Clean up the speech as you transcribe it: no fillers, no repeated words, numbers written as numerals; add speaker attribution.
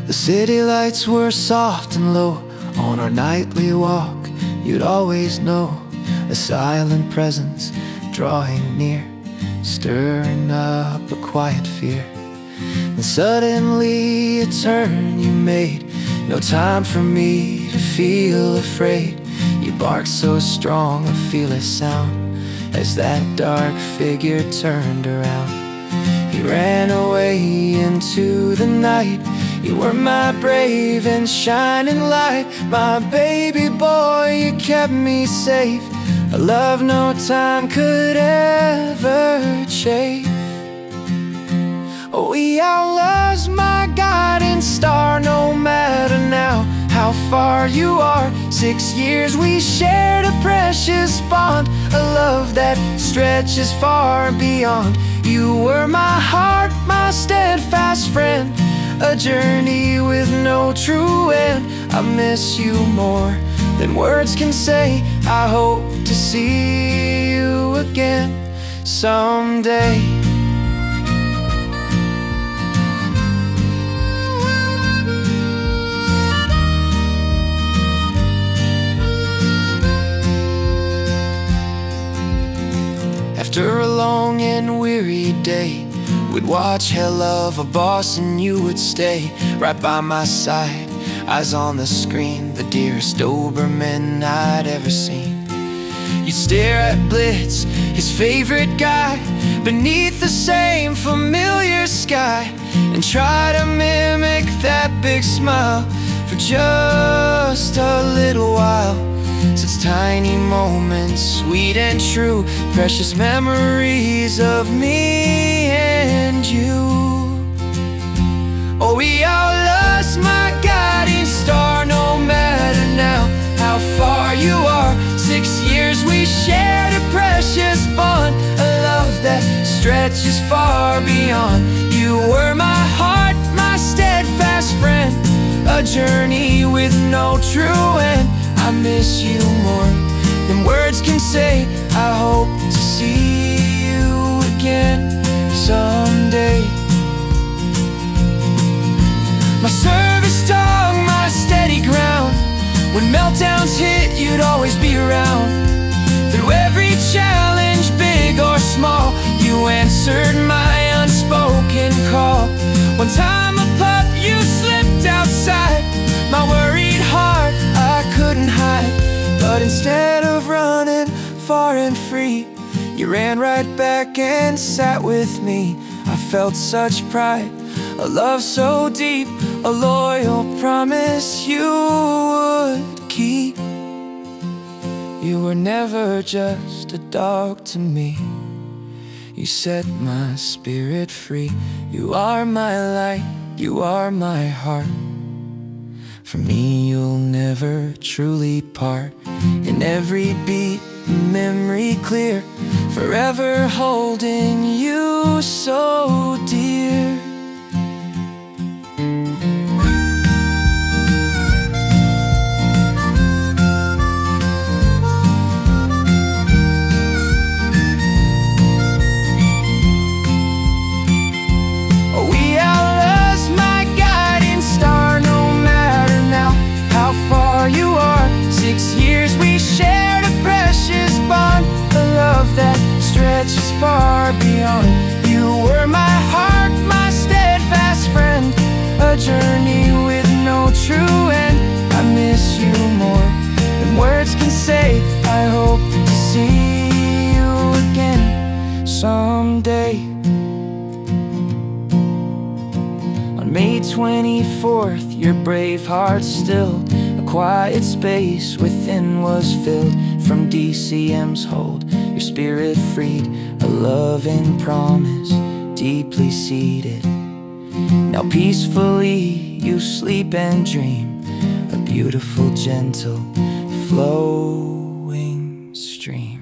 Speaker 1: The city lights were soft and low on our nightly walk. You'd always know a silent presence drawing near, stirring up a quiet fear. And suddenly a turn you made, no time for me to feel afraid. You barked so strong, a fearless sound, as that dark figure turned around. You ran away into the night. You were my brave and shining light. My baby boy, you kept me safe, a love no time could ever chafe. We are lost, my guiding star, no matter now how far you are. 6 years we shared a precious bond, a love that stretches far beyond. You were my heart, my steadfast friend, a journey with no true end. I miss you more than words can say. I hope to see you again someday. After a long and weary day, we'd watch Hell of a Boss and you would stay right by my side, eyes on the screen, the dearest Doberman I'd ever seen. You'd stare at Blitz, his favorite guy, beneath the same familiar sky, and try to mimic that big smile for just a little while. Such tiny moments, sweet and true, precious memories of me and you. Oh, we are lost, my guiding star, no matter now how far you are. 6 years we shared a precious bond, a love that stretches far beyond. You were my heart, my steadfast friend, a journey with no true end. I miss you more than words can say. I hope to see you again someday. My service dog, my steady ground, when meltdowns hit, you'd always be around. Through every challenge, big or small, you answered my unspoken call. One time a pup, you slipped outside my worried heart, I couldn't hide. But instead of running far and free, you ran right back and sat with me. I felt such pride, a love so deep, a loyal promise you would keep. You were never just a dog to me, you set my spirit free. You are my light, you are my heart. For me you'll never truly part. In every beat, memory clear, forever holding you so dear. You are 6 years we shared a precious bond, a love that stretches far beyond. You were my heart, my steadfast friend, a journey with no true end. I miss you more than words can say. I hope to see you again someday. On May 24th, your brave heart stilled, quiet space within was filled. From DCM's hold, your spirit freed, a loving promise deeply seated. Now peacefully you sleep and dream, a beautiful, gentle, flowing stream.